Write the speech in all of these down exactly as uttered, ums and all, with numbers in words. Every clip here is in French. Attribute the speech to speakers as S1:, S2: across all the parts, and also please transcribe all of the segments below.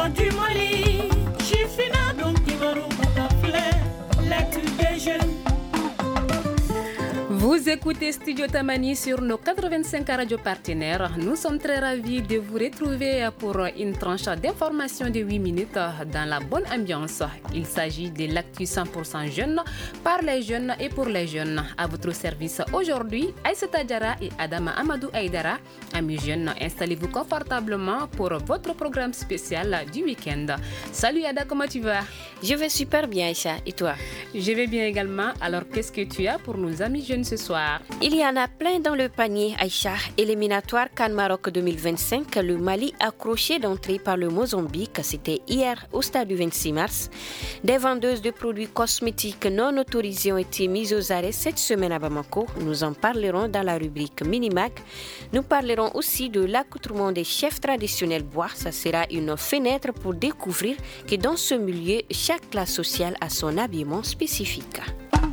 S1: du Mali, Chifina donc Kimaru Boutaflé, l'actu des jeunes.
S2: Vous écoutez Studio Tamani sur nos quatre-vingt-cinq radios partenaires. Nous sommes très ravis de vous retrouver pour une tranche d'information de huit minutes dans la bonne ambiance. Il s'agit de l'actu cent pour cent jeunes, par les jeunes et pour les jeunes. À votre service aujourd'hui, Aïssata Diarra et Adama Amadou Aïdara. Amis jeunes, installez-vous confortablement pour votre programme spécial du week-end. Salut Ada, comment tu vas?
S3: Je vais super bien Aïcha, et toi?
S2: Je vais bien également. Alors qu'est-ce que tu as pour nos amis jeunes ce soir?
S3: Il y en a plein dans le panier, Aïcha. Éliminatoire CAN Maroc deux mille vingt-cinq, le Mali accroché d'entrée par le Mozambique, c'était hier au stade du vingt-six mars. Des vendeuses de produits cosmétiques non autorisés ont été mises aux arrêts cette semaine à Bamako. Nous en parlerons dans la rubrique Minimag. Nous parlerons aussi de l'accoutrement des chefs traditionnels bois. Ça sera une fenêtre pour découvrir que dans ce milieu, chaque classe sociale a son habillement spécifique.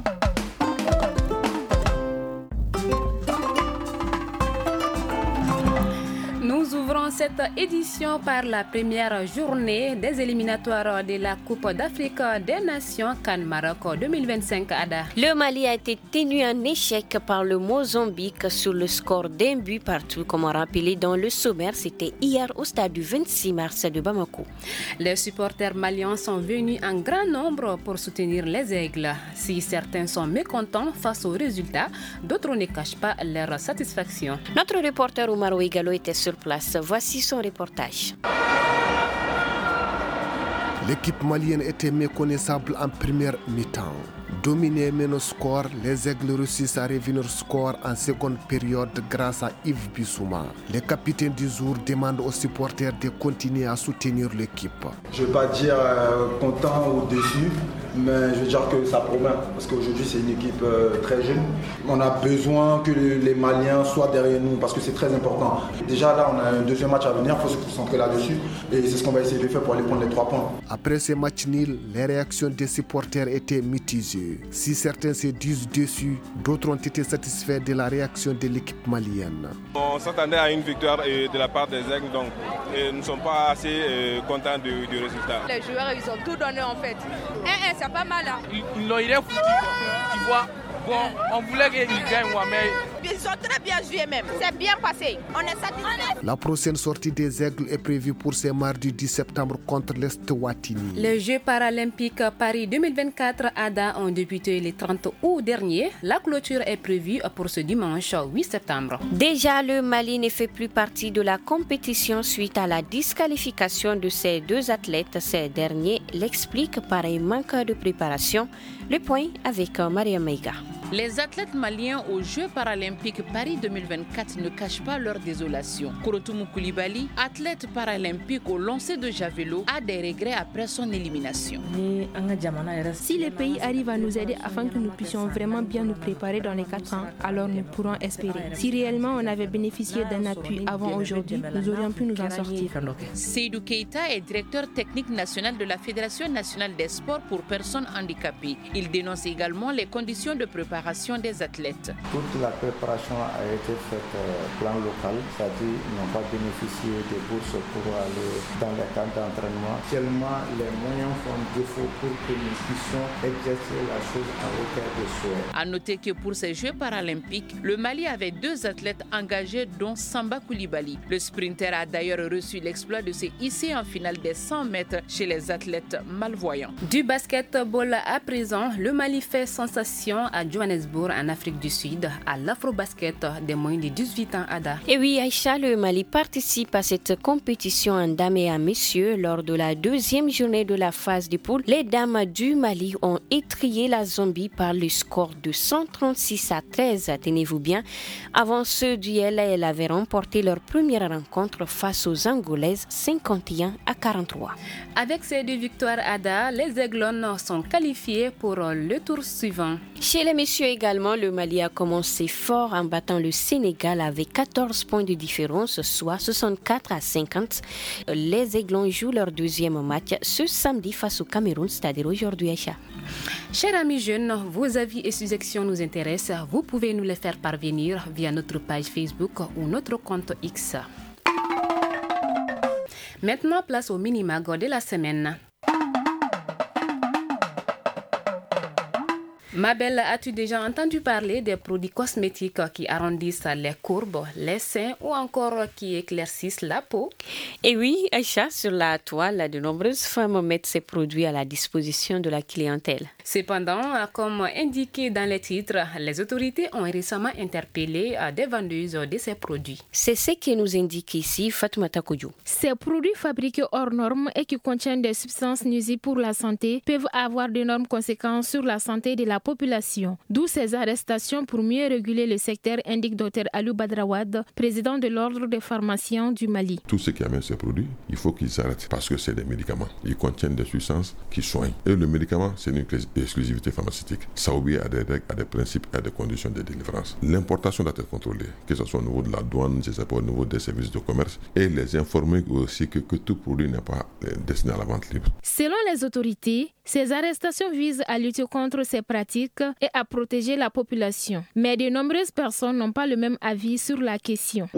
S2: Nous ouvrons cette édition par la première journée des éliminatoires de la Coupe d'Afrique des Nations CAN Maroc deux mille vingt-cinq. Ada.
S3: Le Mali a été tenu en échec par le Mozambique sur le score d'un but partout, comme on rappelé dans le sommaire. C'était hier au stade du vingt-six mars de Bamako.
S2: Les supporters maliens sont venus en grand nombre pour soutenir les Aigles. Si certains sont mécontents face aux résultats, d'autres ne cachent pas leur satisfaction.
S3: Notre reporter Oumar Ouigalo était sur place. Voici son reportage.
S4: L'équipe malienne était méconnaissable en première mi-temps. Dominé menos score, les Aigles réussissent à revenir score en seconde période grâce à Yves Bissouma. Le capitaine du jour demande aux supporters de continuer à soutenir l'équipe.
S5: Je ne vais pas dire euh, content ou déçu, mais je veux dire que ça promet, parce qu'aujourd'hui c'est une équipe euh, très jeune. On a besoin que le, les Maliens soient derrière nous, parce que c'est très important. Déjà là, on a un deuxième match à venir, il faut se concentrer là-dessus, et c'est ce qu'on va essayer de faire pour aller prendre les trois points.
S4: Après ce match nul, les réactions des supporters étaient mitigées. Si certains se disent déçus, d'autres ont été satisfaits de la réaction de l'équipe malienne.
S6: On s'attendait à une victoire de la part des Aigles, donc nous ne sommes pas assez contents du, du résultat.
S7: Les joueurs, ils ont tout donné en fait. Eh, eh, c'est pas mal. Hein.
S8: Ils, ils l'ont iré foutu, tu vois. Bon, on voulait qu'ils gagnent, mais...
S7: Ils ont très bien joué même. C'est bien passé. On est satisfait.
S4: La prochaine sortie des Aigles est prévue pour ce mardi dix septembre contre l'Eswatini.
S2: Les Jeux paralympiques Paris deux mille vingt-quatre Ada ont débuté le trente août dernier. La clôture est prévue pour ce dimanche huit septembre.
S3: Déjà, le Mali ne fait plus partie de la compétition suite à la disqualification de ces deux athlètes. Ces derniers l'expliquent par un manque de préparation. Le point avec Maria Meiga.
S9: Les athlètes maliens aux Jeux paralympiques Paris deux mille vingt-quatre ne cachent pas leur désolation. Korotoumou Koulibaly, athlète paralympique au lancer de javelot, a des regrets après son élimination.
S10: Si les pays arrivent à nous aider afin que nous puissions vraiment bien nous préparer dans les quatre ans, alors nous pourrons espérer. Si réellement on avait bénéficié d'un appui avant aujourd'hui, nous aurions pu nous en sortir.
S9: Seydou Keita est directeur technique national de la Fédération nationale des sports pour personnes handicapées. Il dénonce également les conditions de préparation des athlètes.
S11: Toute la préparation a été faite au plan local, c'est-à-dire qu'ils n'ont pas bénéficié de bourses pour aller dans les camps d'entraînement. Seulement, les moyens font défaut pour que nous puissions exercer la chose à hauteur de souhait.
S9: À noter que pour ces Jeux paralympiques, le Mali avait deux athlètes engagés, dont Samba Koulibaly. Le sprinter a d'ailleurs reçu l'exploit de se hisser en finale des cent mètres chez les athlètes malvoyants.
S2: Du basketball à présent, le Mali fait sensation à Johannesburg en Afrique du Sud à l'Afrobasket des moins de dix-huit ans. Ada.
S3: Et oui, Aïcha, le Mali participe à cette compétition en dames et en messieurs. Lors de la deuxième journée de la phase de poule, les dames du Mali ont étrié la Zambie par le score de cent trente-six à treize. Tenez-vous bien. Avant ce duel, elles avaient remporté leur première rencontre face aux Angolaises cinquante et un à quarante-trois.
S2: Avec ces deux victoires, Ada, les Aiglons sont qualifiés pour le tour suivant.
S3: Chez les messieurs également, le Mali a commencé fort en battant le Sénégal avec quatorze points de différence, soit soixante-quatre à cinquante. Les Aiglons jouent leur deuxième match ce samedi face au Cameroun, c'est-à-dire aujourd'hui, Aïcha.
S2: Chers amis jeunes, vos avis et suggestions nous intéressent. Vous pouvez nous les faire parvenir via notre page Facebook ou notre compte X. Maintenant, place au mini-mag de la semaine. Ma belle, as-tu déjà entendu parler des produits cosmétiques qui arrondissent les courbes, les seins ou encore qui éclaircissent la peau?
S3: Et oui, Aïcha, sur la toile, de nombreuses femmes mettent ces produits à la disposition de la clientèle.
S2: Cependant, comme indiqué dans les titres, les autorités ont récemment interpellé des vendeuses de ces produits.
S3: C'est ce que nous indique ici Fatoumata Kodjo.
S10: Ces produits fabriqués hors normes et qui contiennent des substances nuisibles pour la santé peuvent avoir d'énormes conséquences sur la santé de la population. D'où ces arrestations pour mieux réguler le secteur, indique Dr Alou Badrawad, président de l'Ordre des pharmaciens du Mali.
S12: Tous ceux qui amènent ces produits, il faut qu'ils s'arrêtent parce que c'est des médicaments. Ils contiennent des substances qui soignent. Et le médicament, c'est une exclusivité pharmaceutique. Ça obéit à des règles, à des principes, à des conditions de délivrance. L'importation doit être contrôlée, que ce soit au niveau de la douane, que ce soit au niveau des services de commerce, et les informer aussi que, que tout produit n'est pas destiné à la vente libre.
S10: Selon les autorités, ces arrestations visent à lutter contre ces pratiques et à protéger la population. Mais de nombreuses personnes n'ont pas le même avis sur la question.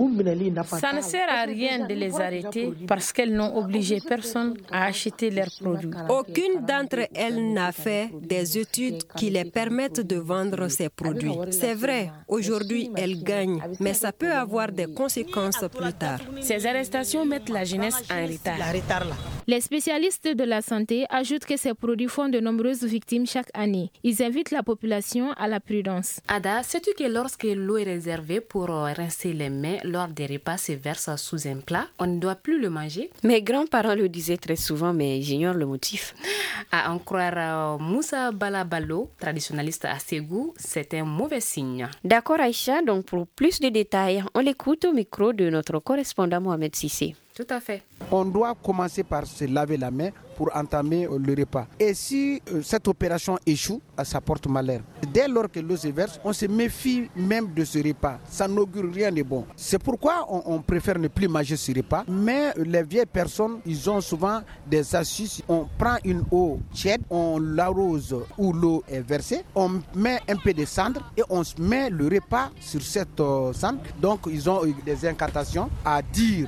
S13: Ça ne sert à rien de les arrêter parce qu'elles n'ont obligé personne à acheter leurs produits.
S14: Aucune d'entre elles n'a fait des études qui les permettent de vendre ces produits. C'est vrai, aujourd'hui elles gagnent, mais ça peut avoir des conséquences plus tard.
S13: Ces arrestations mettent la jeunesse en retard.
S10: Les spécialistes de la santé ajoutent que ces produits font de nombreuses victimes chaque année. Ils invitent la population à la prudence.
S2: Ada, sais-tu que lorsque l'eau est réservée pour rincer les mains lors des repas se verse sous un plat, on ne doit plus le manger?
S3: Mes grands-parents le disaient très souvent, mais j'ignore le motif.
S2: À en croire uh, Moussa Balabalo, traditionnaliste à Ségou, c'est un mauvais signe.
S3: D'accord Aïcha, donc pour plus de détails, on l'écoute au micro de notre correspondant Mohamed Sissé.
S2: Tout à fait.
S15: On doit commencer par se laver la main pour entamer le repas. Et si euh, cette opération échoue, ça porte malheur. Dès lors que l'eau se verse, on se méfie même de ce repas. Ça n'augure rien de bon. C'est pourquoi on, on préfère ne plus manger ce repas. Mais les vieilles personnes, ils ont souvent des astuces. On prend une eau tiède, on l'arrose où l'eau est versée, on met un peu de cendre et on met le repas sur cette euh, cendre. Donc ils ont des incantations à dire.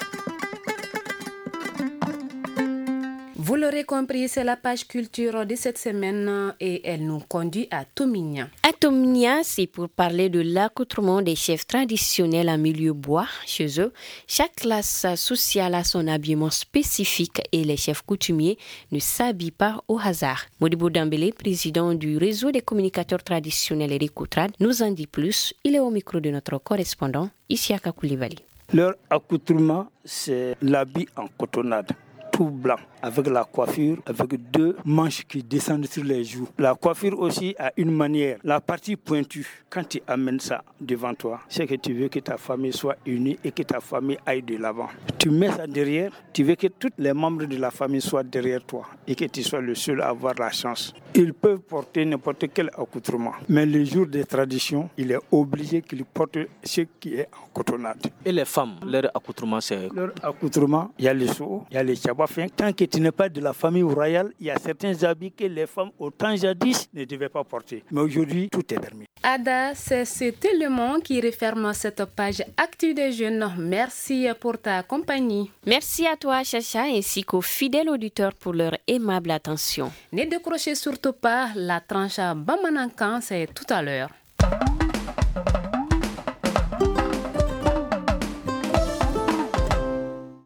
S2: Vous l'aurez compris, c'est la page culture de cette semaine et elle nous conduit à Tomigna.
S3: À Tomigna, c'est pour parler de l'accoutrement des chefs traditionnels en milieu bois. Chez eux, chaque classe sociale a son habillement spécifique et les chefs coutumiers ne s'habillent pas au hasard. Modibo Dambélé, président du réseau des communicateurs traditionnels et Rikoutrad, nous en dit plus. Il est au micro de notre correspondant, Isiaka Koulibaly.
S16: Leur accoutrement, c'est l'habit en cotonnade, tout blanc, avec la coiffure, avec deux manches qui descendent sur les joues. La coiffure aussi a une manière. La partie pointue, quand tu amènes ça devant toi, c'est que tu veux que ta famille soit unie et que ta famille aille de l'avant. Tu mets ça derrière, tu veux que tous les membres de la famille soient derrière toi et que tu sois le seul à avoir la chance. Ils peuvent porter n'importe quel accoutrement, mais le jour des traditions, il est obligé qu'ils portent ce qui est en cotonnade.
S17: Et les femmes, leur accoutrement, c'est...
S16: Leur accoutrement, il y a les seaux, il y a les tchabafins. Tant que tu n'es pas de la famille royale, il y a certains habits que les femmes, au temps jadis, ne devaient pas porter. Mais aujourd'hui, tout est permis.
S2: Ada, c'est cet élément qui referme cette page Actu des jeunes. Merci pour ta compagnie.
S3: Merci à toi, Chacha, ainsi qu'aux fidèles auditeurs pour leur aimable attention.
S2: Ne décrochez surtout pas la tranche à Bamanankan, c'est tout à l'heure.